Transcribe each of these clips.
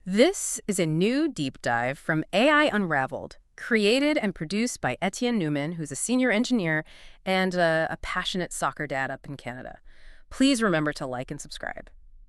This is a new deep dive from AI Unraveled, created and produced by Etienne Newman, who's a senior engineer and a passionate soccer dad up in Canada. Please remember to like and subscribe.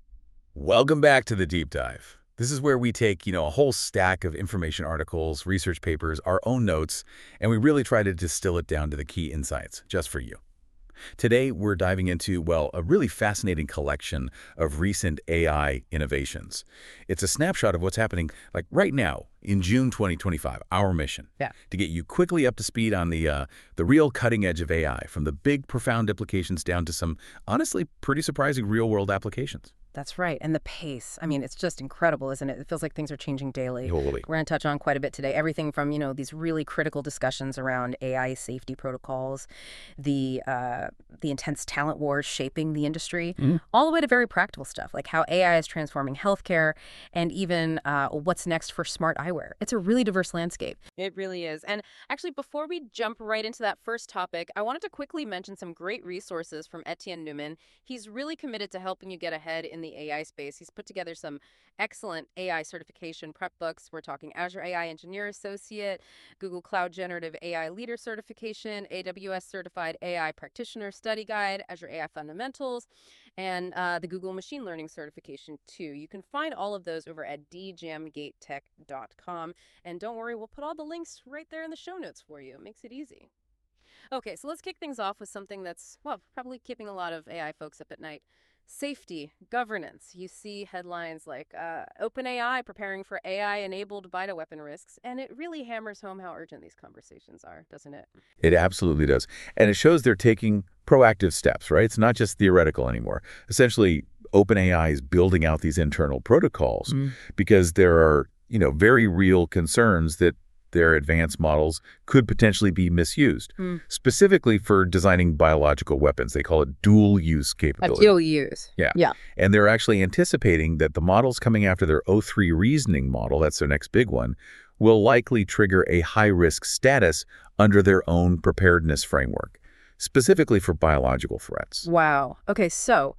Welcome back to the deep dive. This is where we take, a whole stack of information articles, research papers, our own notes, and we really try to distill it down to the key insights just for you. Today, we're diving into, a really fascinating collection of recent AI innovations. It's a snapshot of what's happening like right now in June 2025, our mission. Yeah. To get you quickly up to speed on the real cutting edge of AI, from the big, profound implications down to some, honestly, pretty surprising real-world applications. That's right. And the pace. I mean, it's just incredible, isn't it? It feels like things are changing daily. Totally. We're going to touch on quite a bit today. Everything from, these really critical discussions around AI safety protocols, the intense talent wars shaping the industry, all the way to very practical stuff, like how AI is transforming healthcare and even what's next for smart eyewear. It's a really diverse landscape. It really is. And actually, before we jump right into that first topic, I wanted to quickly mention some great resources from Etienne Newman. He's really committed to helping you get ahead in the AI space. He's put together some excellent AI certification prep books. We're talking Azure AI Engineer Associate, Google Cloud Generative AI Leader Certification, AWS Certified AI Practitioner Study Guide, Azure AI Fundamentals, and the Google Machine Learning Certification too. You can find all of those over at djamgatetech.com. And don't worry, we'll put all the links right there in the show notes for you. It makes it easy. Okay, so let's kick things off with something that's, probably keeping a lot of AI folks up at night. Safety, governance. You see headlines like OpenAI preparing for AI-enabled bioweapon risks, and it really hammers home how urgent these conversations are, doesn't it? It absolutely does. And it shows they're taking proactive steps, right? It's not just theoretical anymore. Essentially, OpenAI is building out these internal protocols because there are, very real concerns that their advanced models could potentially be misused, specifically for designing biological weapons. They call it dual-use capability. Dual use. Yeah. And they're actually anticipating that the models coming after their O3 reasoning model, that's their next big one, will likely trigger a high-risk status under their own preparedness framework, specifically for biological threats. Wow. Okay, so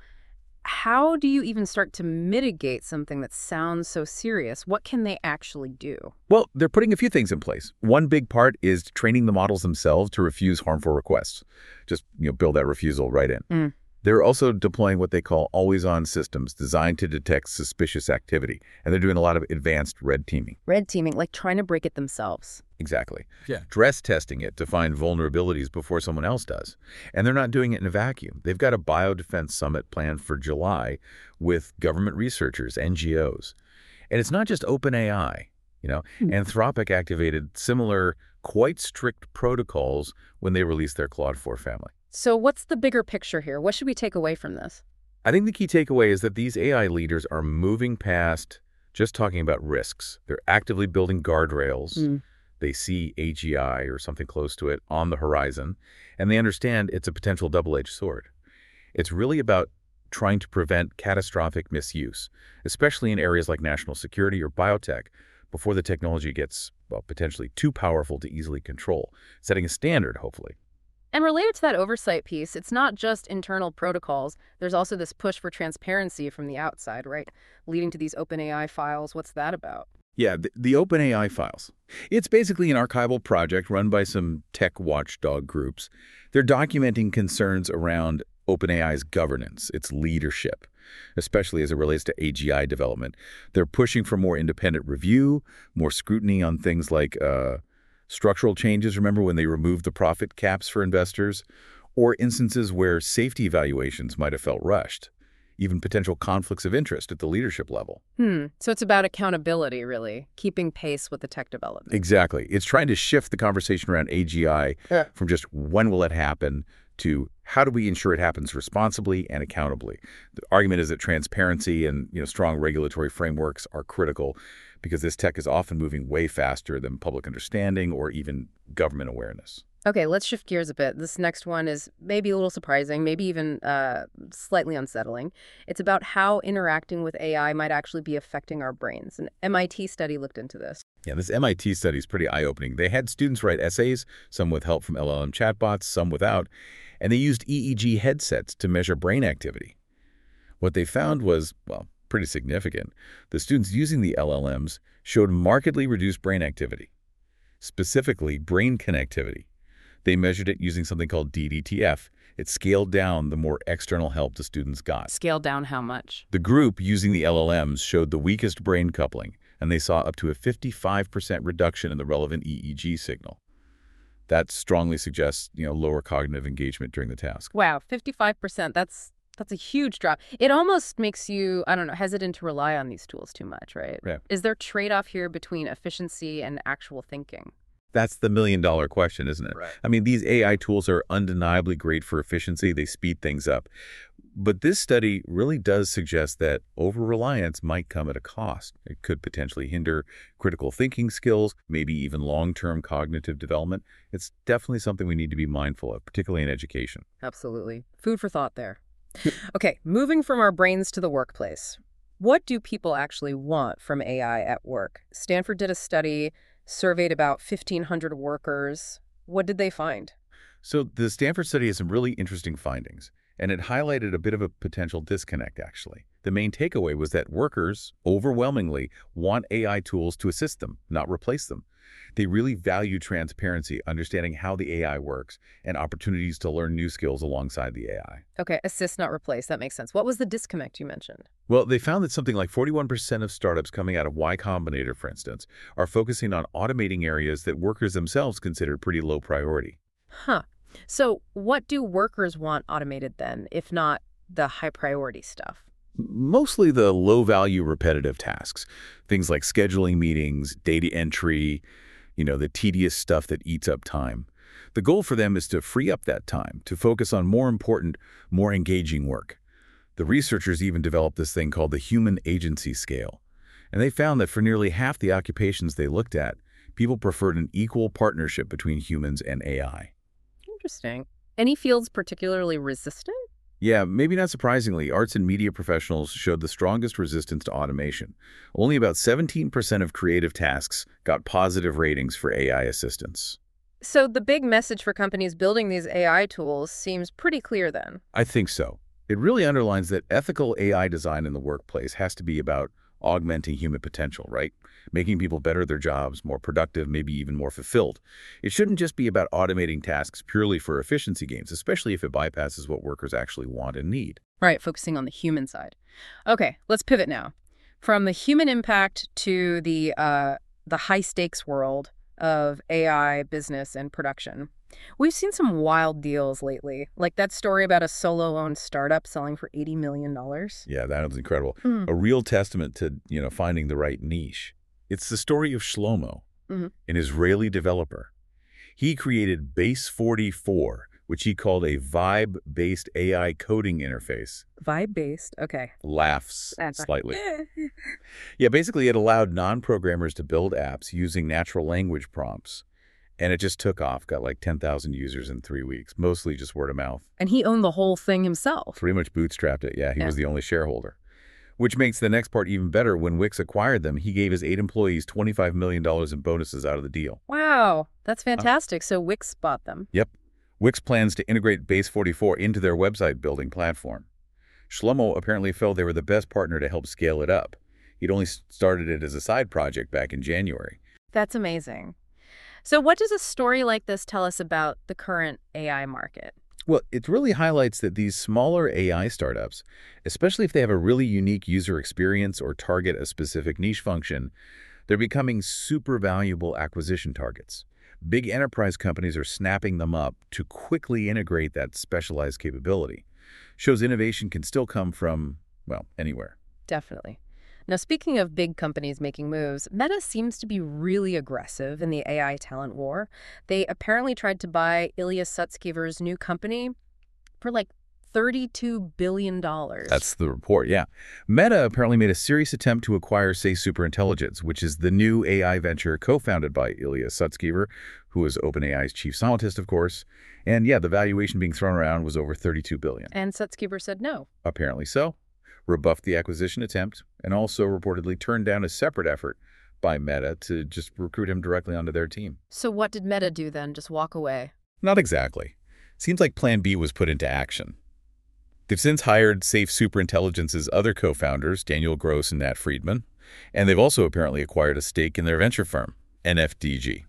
how do you even start to mitigate something that sounds so serious? What can they actually do? Well, they're putting a few things in place. One big part is training the models themselves to refuse harmful requests. Just, build that refusal right in. They're also deploying what they call always-on systems designed to detect suspicious activity. And they're doing a lot of advanced red teaming. Red teaming, like trying to break it themselves. Exactly. Yeah. Stress testing it to find vulnerabilities before someone else does. And they're not doing it in a vacuum. They've got a biodefense summit planned for July with government researchers, NGOs. And it's not just OpenAI. Anthropic activated similar, quite strict protocols when they released their Claude 4 family. So what's the bigger picture here? What should we take away from this? I think the key takeaway is that these AI leaders are moving past just talking about risks. They're actively building guardrails. They see AGI or something close to it on the horizon, and they understand it's a potential double-edged sword. It's really about trying to prevent catastrophic misuse, especially in areas like national security or biotech, before the technology gets, potentially too powerful to easily control, setting a standard, hopefully. And related to that oversight piece, it's not just internal protocols. There's also this push for transparency from the outside, right? Leading to these OpenAI files. What's that about? Yeah, the OpenAI files. It's basically an archival project run by some tech watchdog groups. They're documenting concerns around OpenAI's governance, its leadership, especially as it relates to AGI development. They're pushing for more independent review, more scrutiny on things like structural changes, remember when they removed the profit caps for investors, or instances where safety evaluations might have felt rushed, even potential conflicts of interest at the leadership level. So it's about accountability, really, keeping pace with the tech development. Exactly. It's trying to shift the conversation around AGI from just when will it happen to how do we ensure it happens responsibly and accountably. The argument is that transparency and strong regulatory frameworks are critical because this tech is often moving way faster than public understanding or even government awareness. Okay, let's shift gears a bit. This next one is maybe a little surprising, maybe even slightly unsettling. It's about how interacting with AI might actually be affecting our brains. An MIT study looked into this. Yeah, this MIT study is pretty eye-opening. They had students write essays, some with help from LLM chatbots, some without, and they used EEG headsets to measure brain activity. What they found was, pretty significant. The students using the LLMs showed markedly reduced brain activity, specifically brain connectivity. They measured it using something called DDTF. It scaled down the more external help the students got. Scaled down how much? The group using the LLMs showed the weakest brain coupling, and they saw up to a 55% reduction in the relevant EEG signal. That strongly suggests, lower cognitive engagement during the task. Wow, 55%. That's a huge drop. It almost makes you, I don't know, hesitant to rely on these tools too much, right? Yeah. Is there trade-off here between efficiency and actual thinking? That's the million-dollar question, isn't it? Right. I mean, these AI tools are undeniably great for efficiency. They speed things up. But this study really does suggest that over-reliance might come at a cost. It could potentially hinder critical thinking skills, maybe even long-term cognitive development. It's definitely something we need to be mindful of, particularly in education. Absolutely. Food for thought there. Okay, moving from our brains to the workplace. What do people actually want from AI at work? Stanford did a study, surveyed about 1,500 workers. What did they find? So the Stanford study has some really interesting findings, and it highlighted a bit of a potential disconnect, actually. The main takeaway was that workers overwhelmingly want AI tools to assist them, not replace them. They really value transparency, understanding how the AI works, and opportunities to learn new skills alongside the AI. Okay, assist, not replace. That makes sense. What was the disconnect you mentioned? Well, they found that something like 41% of startups coming out of Y Combinator, for instance, are focusing on automating areas that workers themselves consider pretty low priority. Huh. So what do workers want automated then, if not the high priority stuff? Mostly the low-value repetitive tasks, things like scheduling meetings, data entry, the tedious stuff that eats up time. The goal for them is to free up that time, to focus on more important, more engaging work. The researchers even developed this thing called the Human Agency Scale. And they found that for nearly half the occupations they looked at, people preferred an equal partnership between humans and AI. Interesting. Any fields particularly resistant? Yeah, maybe not surprisingly, arts and media professionals showed the strongest resistance to automation. Only about 17% of creative tasks got positive ratings for AI assistance. So the big message for companies building these AI tools seems pretty clear then. I think so. It really underlines that ethical AI design in the workplace has to be about augmenting human potential, right? Making people better at their jobs, more productive, maybe even more fulfilled. It shouldn't just be about automating tasks purely for efficiency gains, especially if it bypasses what workers actually want and need. Right, focusing on the human side. Okay, let's pivot now. From the human impact to the high-stakes world of AI, business, and production. We've seen some wild deals lately, like that story about a solo-owned startup selling for $80 million. Yeah, that was incredible. A real testament to, finding the right niche. It's the story of Shlomo, an Israeli developer. He created Base44, which he called a vibe-based AI coding interface. Vibe-based, okay. Laughs slightly. Yeah, basically it allowed non-programmers to build apps using natural language prompts. And it just took off, got like 10,000 users in 3 weeks, mostly just word of mouth. And he owned the whole thing himself. Pretty much bootstrapped it, yeah. He was the only shareholder. Which makes the next part even better. When Wix acquired them, he gave his 8 employees $25 million in bonuses out of the deal. Wow, that's fantastic. So Wix bought them. Yep. Wix plans to integrate Base44 into their website building platform. Shlomo apparently felt they were the best partner to help scale it up. He'd only started it as a side project back in January. That's amazing. So what does a story like this tell us about the current AI market? Well, it really highlights that these smaller AI startups, especially if they have a really unique user experience or target a specific niche function, they're becoming super valuable acquisition targets. Big enterprise companies are snapping them up to quickly integrate that specialized capability. Shows innovation can still come from, anywhere. Definitely. Now, speaking of big companies making moves, Meta seems to be really aggressive in the AI talent war. They apparently tried to buy Ilya Sutskever's new company for like $32 billion. That's the report, yeah. Meta apparently made a serious attempt to acquire Say Superintelligence, which is the new AI venture co-founded by Ilya Sutskever, who is OpenAI's chief scientist, of course. And yeah, the valuation being thrown around was over $32 billion. And Sutskever said no. Apparently so. Rebuffed the acquisition attempt, and also reportedly turned down a separate effort by Meta to just recruit him directly onto their team. So what did Meta do then? Just walk away? Not exactly. Seems like Plan B was put into action. They've since hired Safe Superintelligence's other co-founders, Daniel Gross and Nat Friedman, and they've also apparently acquired a stake in their venture firm, NFDG.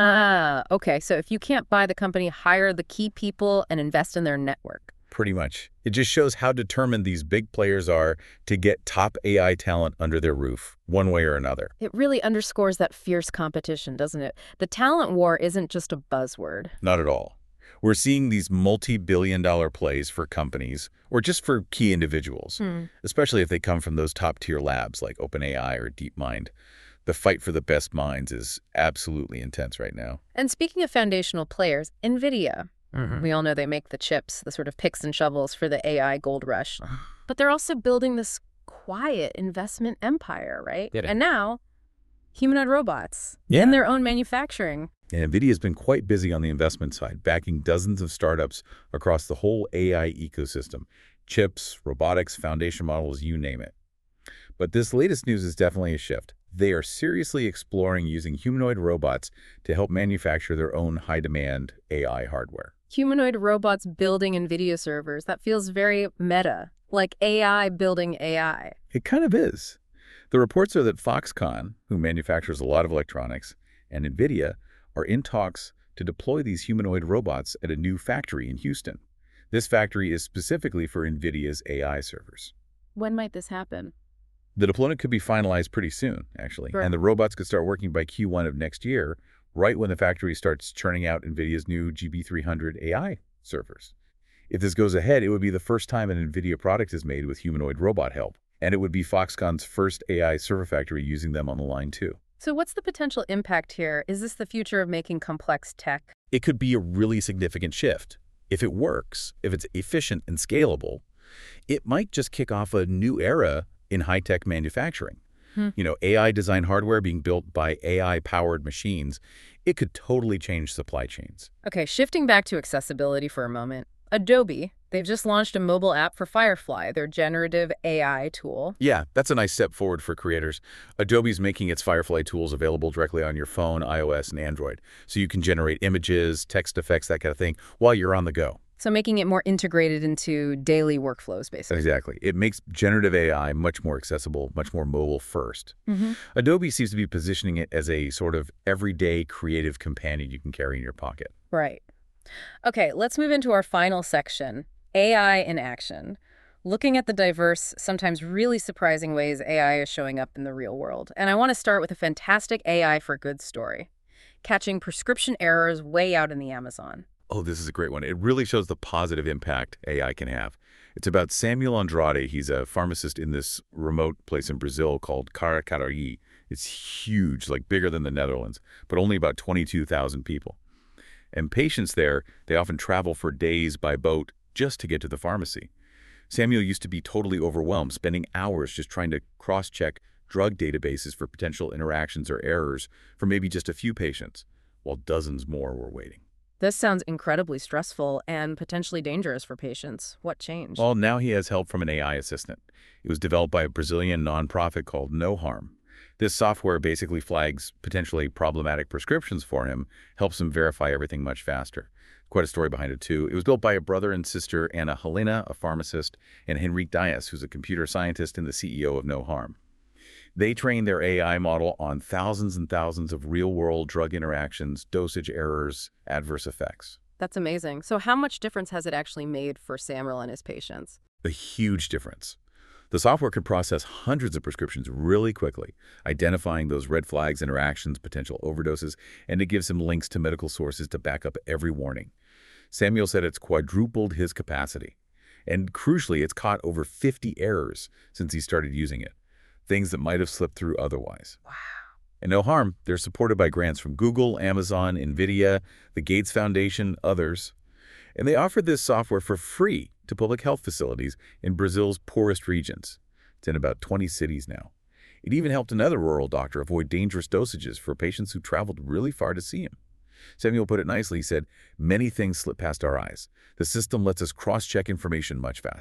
Ah, okay. So if you can't buy the company, hire the key people and invest in their network. Pretty much. It just shows how determined these big players are to get top AI talent under their roof, one way or another. It really underscores that fierce competition, doesn't it? The talent war isn't just a buzzword. Not at all. We're seeing these multi-billion-dollar plays for companies, or just for key individuals, especially if they come from those top-tier labs like OpenAI or DeepMind. The fight for the best minds is absolutely intense right now. And speaking of foundational players, NVIDIA. We all know they make the chips, the sort of picks and shovels for the AI gold rush. But they're also building this quiet investment empire, right? And now, humanoid robots and their own manufacturing. And NVIDIA has been quite busy on the investment side, backing dozens of startups across the whole AI ecosystem. Chips, robotics, foundation models, you name it. But this latest news is definitely a shift. They are seriously exploring using humanoid robots to help manufacture their own high-demand AI hardware. Humanoid robots building NVIDIA servers. That feels very meta, like AI building AI. It kind of is. The reports are that Foxconn, who manufactures a lot of electronics, and NVIDIA are in talks to deploy these humanoid robots at a new factory in Houston. This factory is specifically for NVIDIA's AI servers. When might this happen? The deployment could be finalized pretty soon, actually, and the robots could start working by Q1 of next year, right when the factory starts churning out NVIDIA's new GB300 AI servers. If this goes ahead, it would be the first time an NVIDIA product is made with humanoid robot help, and it would be Foxconn's first AI server factory using them on the line too. So what's the potential impact here? Is this the future of making complex tech? It could be a really significant shift. If it works, if it's efficient and scalable, it might just kick off a new era in high-tech manufacturing. You know, AI-designed hardware being built by AI-powered machines, it could totally change supply chains. Okay, shifting back to accessibility for a moment. Adobe, they've just launched a mobile app for Firefly, their generative AI tool. Yeah, that's a nice step forward for creators. Adobe's making its Firefly tools available directly on your phone, iOS, and Android, so you can generate images, text effects, that kind of thing, while you're on the go. So making it more integrated into daily workflows, basically. Exactly. It makes generative AI much more accessible, much more mobile first. Adobe seems to be positioning it as a sort of everyday creative companion you can carry in your pocket. Right. Okay, let's move into our final section, AI in action. Looking at the diverse, sometimes really surprising ways AI is showing up in the real world. And I want to start with a fantastic AI for good story, catching prescription errors way out in the Amazon. Oh, this is a great one. It really shows the positive impact AI can have. It's about Samuel Andrade. He's a pharmacist in this remote place in Brazil called Caracaraí. It's huge, like bigger than the Netherlands, but only about 22,000 people. And patients there, they often travel for days by boat just to get to the pharmacy. Samuel used to be totally overwhelmed, spending hours just trying to cross-check drug databases for potential interactions or errors for maybe just a few patients, while dozens more were waiting. This sounds incredibly stressful and potentially dangerous for patients. What changed? Well, now he has help from an AI assistant. It was developed by a Brazilian nonprofit called No Harm. This software basically flags potentially problematic prescriptions for him, helps him verify everything much faster. Quite a story behind it, too. It was built by a brother and sister, Ana Helena, a pharmacist, and Henrique Dias, who's a computer scientist and the CEO of No Harm. They trained their AI model on thousands and thousands of real-world drug interactions, dosage errors, adverse effects. That's amazing. So how much difference has it actually made for Samuel and his patients? A huge difference. The software could process hundreds of prescriptions really quickly, identifying those red flags, interactions, potential overdoses, and it gives him links to medical sources to back up every warning. Samuel said it's quadrupled his capacity. And crucially, it's caught over 50 errors since he started using it. Things that might have slipped through otherwise. Wow. And No Harm, they're supported by grants from Google, Amazon, NVIDIA, the Gates Foundation, others. And they offered this software for free to public health facilities in Brazil's poorest regions. It's in about 20 cities now. It even helped another rural doctor avoid dangerous dosages for patients who traveled really far to see him. Samuel put it nicely. He said, "Many things slip past our eyes. The system lets us cross-check information much faster."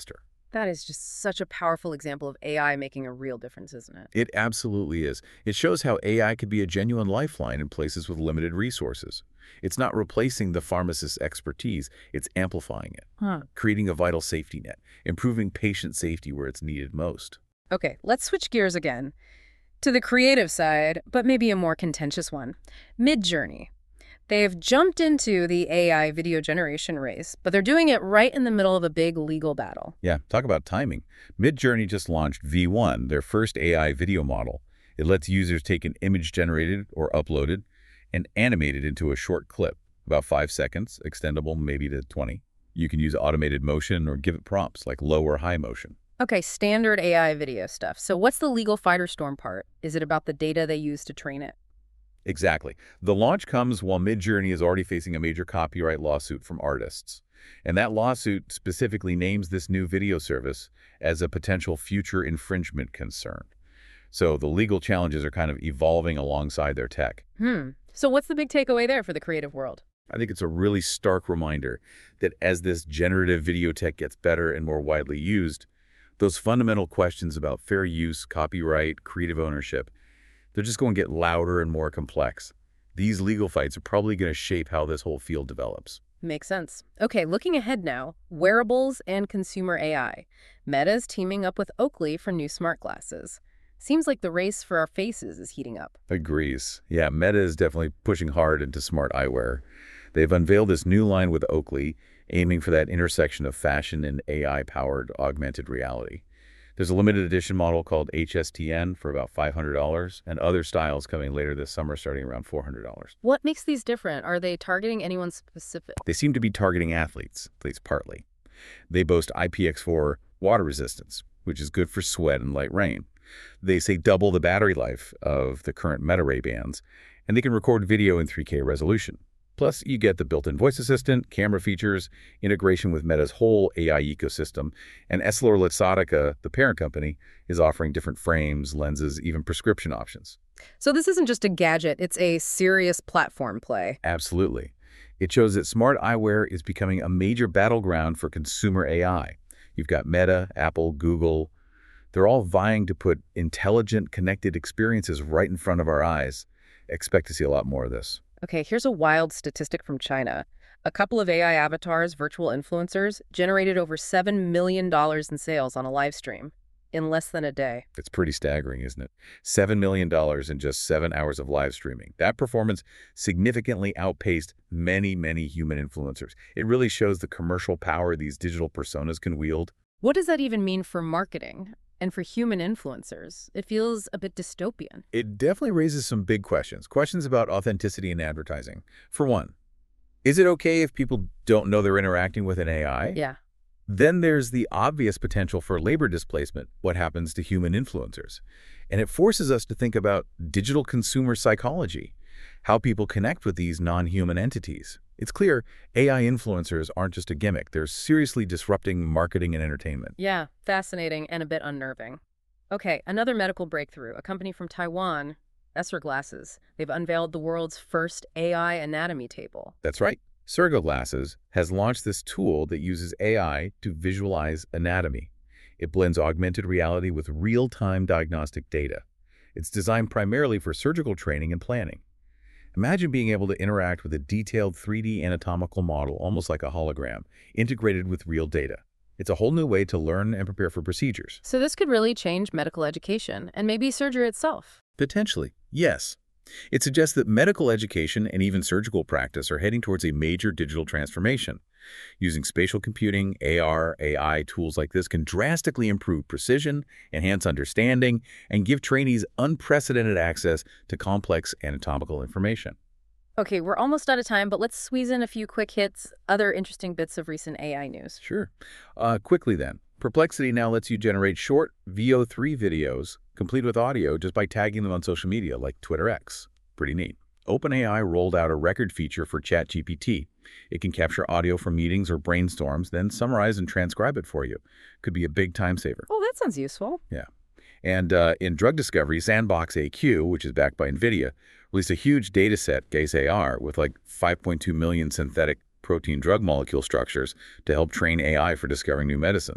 That is just such a powerful example of AI making a real difference, isn't it? It absolutely is. It shows how AI could be a genuine lifeline in places with limited resources. It's not replacing the pharmacist's expertise, it's amplifying it, Huh. creating a vital safety net, improving patient safety where it's needed most. Okay, let's switch gears again to the creative side, but maybe a more contentious one. Midjourney. They've jumped into the AI video generation race, but they're doing it right in the middle of a big legal battle. Yeah, talk about timing. Midjourney just launched V1, their first AI video model. It lets users take an image generated or uploaded and animate it into a short clip, about 5 seconds, extendable maybe to 20. You can use automated motion or give it prompts like low or high motion. Okay, standard AI video stuff. So what's the legal firestorm part? Is it about the data they use to train it? Exactly. The launch comes while Midjourney is already facing a major copyright lawsuit from artists. And that lawsuit specifically names this new video service as a potential future infringement concern. So the legal challenges are kind of evolving alongside their tech. So what's the big takeaway there for the creative world? I think it's a really stark reminder that as this generative video tech gets better and more widely used, those fundamental questions about fair use, copyright, creative ownership, they're just going to get louder and more complex. These legal fights are probably going to shape how this whole field develops. Makes sense. Okay, looking ahead now, wearables and consumer AI. Meta's teaming up with Oakley for new smart glasses. Seems like the race for our faces is heating up. Agrees. Yeah, Meta is definitely pushing hard into smart eyewear. They've unveiled this new line with Oakley, aiming for that intersection of fashion and AI-powered augmented reality. There's a limited edition model called HSTN for about $500, and other styles coming later this summer starting around $400. What makes these different? Are they targeting anyone specific? They seem to be targeting athletes, at least partly. They boast IPX4 water resistance, which is good for sweat and light rain. They say double the battery life of the current Meta Ray-Bans, and they can record video in 3K resolution. Plus, you get the built-in voice assistant, camera features, integration with Meta's whole AI ecosystem, and EssilorLuxottica, the parent company, is offering different frames, lenses, even prescription options. So this isn't just a gadget, it's a serious platform play. Absolutely. It shows that smart eyewear is becoming a major battleground for consumer AI. You've got Meta, Apple, Google. They're all vying to put intelligent, connected experiences right in front of our eyes. Expect to see a lot more of this. Okay, here's a wild statistic from China. A couple of AI avatars, virtual influencers, generated over $7 million in sales on a live stream in less than a day. It's pretty staggering, isn't it? $7 million in just 7 hours of live streaming. That performance significantly outpaced many, many human influencers. It really shows the commercial power these digital personas can wield. What does that even mean for marketing? And for human influencers, it feels a bit dystopian. It definitely raises some big questions. Questions about authenticity in advertising. For one, is it okay if people don't know they're interacting with an AI? Yeah. Then there's the obvious potential for labor displacement, what happens to human influencers. And it forces us to think about digital consumer psychology, how people connect with these non-human entities. It's clear AI influencers aren't just a gimmick. They're seriously disrupting marketing and entertainment. Yeah, fascinating and a bit unnerving. Okay, another medical breakthrough. A company from Taiwan, Esser Glasses. They've unveiled the world's first AI anatomy table. That's right. Surgo Glasses has launched this tool that uses AI to visualize anatomy. It blends augmented reality with real-time diagnostic data. It's designed primarily for surgical training and planning. Imagine being able to interact with a detailed 3D anatomical model, almost like a hologram, integrated with real data. It's a whole new way to learn and prepare for procedures. So this could really change medical education and maybe surgery itself. Potentially, yes. It suggests that medical education and even surgical practice are heading towards a major digital transformation. Using spatial computing, AR, AI tools like this can drastically improve precision, enhance understanding, and give trainees unprecedented access to complex anatomical information. Okay, we're almost out of time, but let's squeeze in a few quick hits, other interesting bits of recent AI news. Sure. Quickly then. Perplexity now lets you generate short VO3 videos, complete with audio, just by tagging them on social media like Twitter X. Pretty neat. OpenAI rolled out a record feature for ChatGPT. It can capture audio from meetings or brainstorms, then summarize and transcribe it for you. Could be a big time saver. Oh, that sounds useful. Yeah. And in drug discovery, Sandbox AQ, which is backed by NVIDIA, released a huge data set, GACE-AR, with like 5.2 million synthetic protein drug molecule structures to help train AI for discovering new medicines.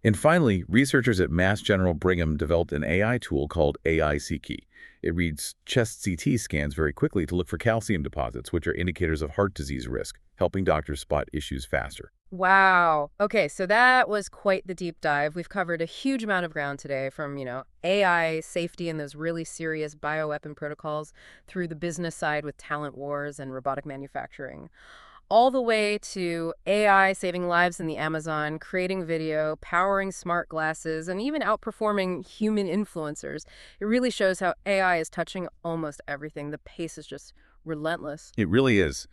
And finally, researchers at Mass General Brigham developed an AI tool called AI SeaKey. It reads chest CT scans very quickly to look for calcium deposits, which are indicators of heart disease risk, helping doctors spot issues faster. Wow. Okay, so that was quite the deep dive. We've covered a huge amount of ground today from, AI safety and those really serious bioweapon protocols through the business side with talent wars and robotic manufacturing, all the way to AI saving lives in the Amazon, creating video, powering smart glasses, and even outperforming human influencers. It really shows how AI is touching almost everything. The pace is just relentless. It really is.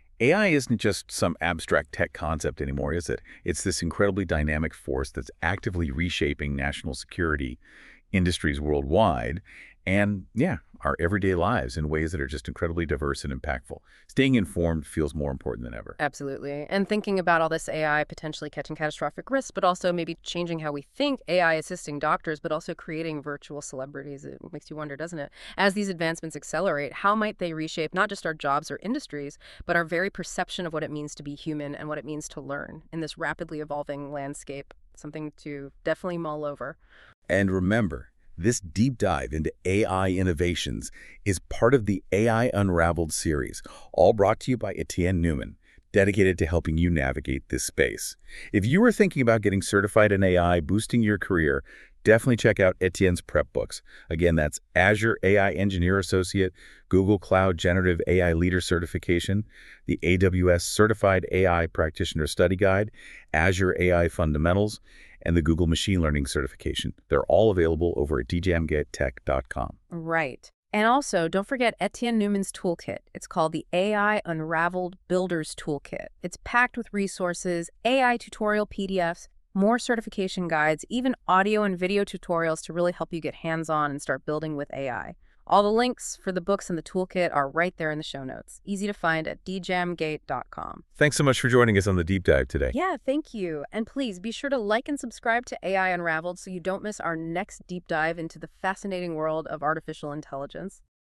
AI isn't just some abstract tech concept anymore, is it? It's this incredibly dynamic force that's actively reshaping national security, industries worldwide, and, our everyday lives in ways that are just incredibly diverse and impactful. Staying informed feels more important than ever. Absolutely. And thinking about all this AI potentially catching catastrophic risks, but also maybe changing how we think, AI assisting doctors, but also creating virtual celebrities. It makes you wonder, doesn't it? As these advancements accelerate, how might they reshape not just our jobs or industries, but our very perception of what it means to be human and what it means to learn in this rapidly evolving landscape? Something to definitely mull over. And remember, this deep dive into AI innovations is part of the AI Unraveled series, all brought to you by Etienne Newman, dedicated to helping you navigate this space. If you are thinking about getting certified in AI, boosting your career, definitely check out Etienne's prep books. Again, that's Azure AI Engineer Associate, Google Cloud Generative AI Leader Certification, the AWS Certified AI Practitioner Study Guide, Azure AI Fundamentals, and the Google Machine Learning Certification. They're all available over at djamgettech.com. Right. And also, don't forget Etienne Newman's toolkit. It's called the AI Unraveled Builders Toolkit. It's packed with resources, AI tutorial PDFs, more certification guides, even audio and video tutorials to really help you get hands-on and start building with AI. All the links for the books and the toolkit are right there in the show notes. Easy to find at djamgate.com. Thanks so much for joining us on the deep dive today. Yeah, thank you. And please be sure to like and subscribe to AI Unraveled so you don't miss our next deep dive into the fascinating world of artificial intelligence.